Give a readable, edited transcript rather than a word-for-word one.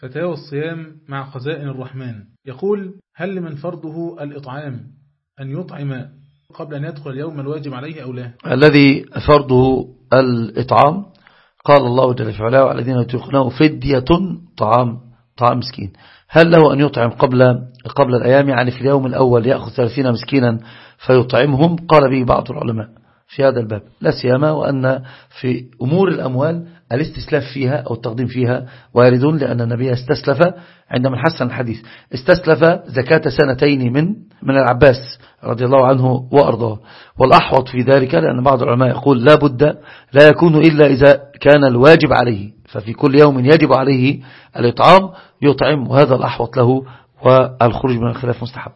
فتاوى الصيام مع خزائن الرحمن يقول: هل لمن فرضه الإطعام أن يطعم قبل أن يدخل اليوم الواجب عليه أو لا؟ الذي فرضه الإطعام قال الله جل في علاه: والذين يطيقونه فدية طعام مسكين. هل له أن يطعم قبل الأيام، يعني في اليوم الأول يأخذ 30 مسكينا فيطعمهم؟ قال به بعض العلماء في هذا الباب، لا سيما وأن في أمور الأموال الاستسلاف فيها أو التقديم فيها واردون، لأن النبي استسلف عندما حسن الحديث، استسلف زكاة سنتين من العباس رضي الله عنه وأرضاه. والأحوط في ذلك لأن بعض العلماء يقول لا بد، لا يكون إلا إذا كان الواجب عليه، ففي كل يوم يجب عليه الإطعام يطعم، وهذا الأحوط له، والخروج من الخلاف مستحب.